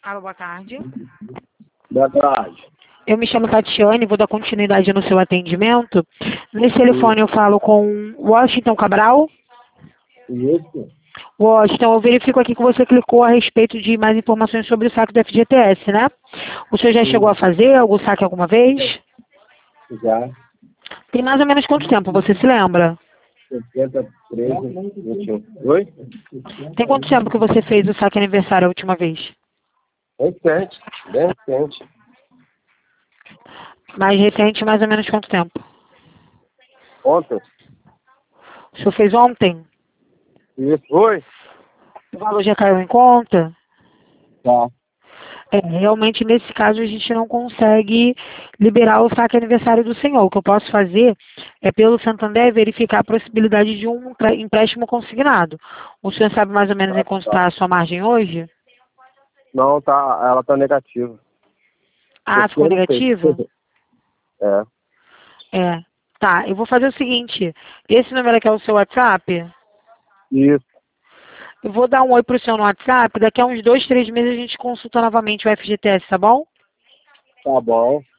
Alô, boa tarde. Boa tarde. Eu me chamo Tatiane, vou dar continuidade no seu atendimento. Nesse telefone eu falo com Washington Cabral. Isso? Washington, eu verifico aqui que você clicou a respeito de mais informações sobre o saque do FGTS, né? O senhor já chegou a fazer algum saque alguma vez? Já. Tem mais ou menos quanto tempo, você se lembra? 60, 13, 21. Oi? Tem quanto tempo que você fez o saque aniversário a última vez? Recente, bem recente. Mais recente, mais ou menos quanto tempo? Ontem. O senhor fez ontem? Isso. Oi? O valor já caiu em conta? Tá. Realmente, nesse caso, a gente não consegue liberar o saque aniversário do senhor. O que eu posso fazer é, pelo Santander, verificar a possibilidade de um empréstimo consignado. O senhor sabe mais ou menos em quanto está a sua margem hoje? Não, tá, ela tá negativa. Ah, ficou negativa? É. É. Tá, eu vou fazer o seguinte. Esse número aqui é o seu WhatsApp? Isso. Eu vou dar um oi pro senhor no WhatsApp. Daqui a uns 2, 3 meses a gente consulta novamente o FGTS, tá bom? Tá bom.